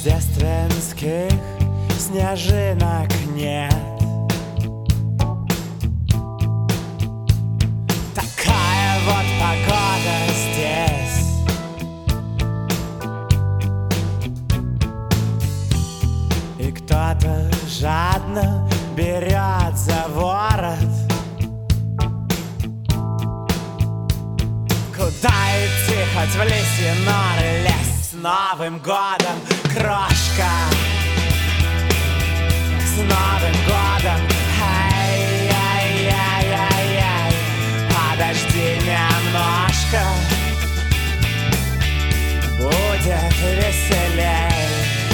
Рождественских снежинок нет. Такая вот погода здесь. И кто-то жадно берет за ворот. Куда идти, хоть в лисьи норы лезть? С Новым годом, крошка! С Новым годом! Ай-яй-яй-яй-яй! Подожди немножко, будет веселей.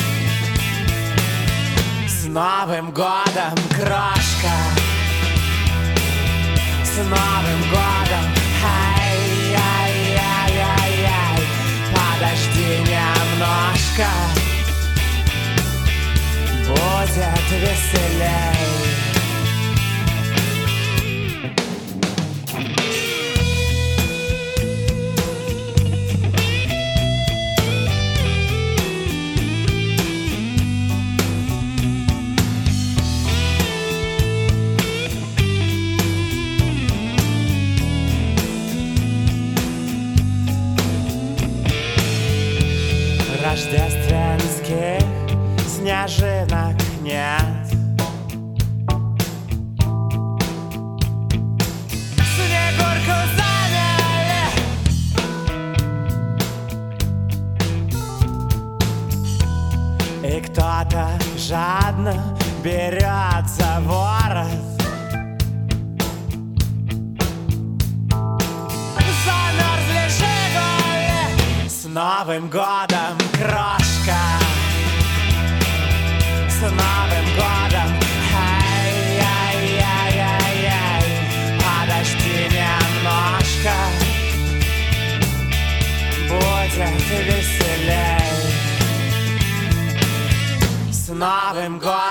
С Новым годом, крошка! С Новым годом! Ай-яй-яй-яй-яй! Подожди немножко, будет веселей. Рождественских снежинок нет. Снегурку заняли. И кто-то жадно берет за ворот. Замерзли «Жигули». С Новым годом, крошка! С Новым годом! Ай-яй-яй-яй-яй! Подожди немножко, будет веселей. С Новым годом!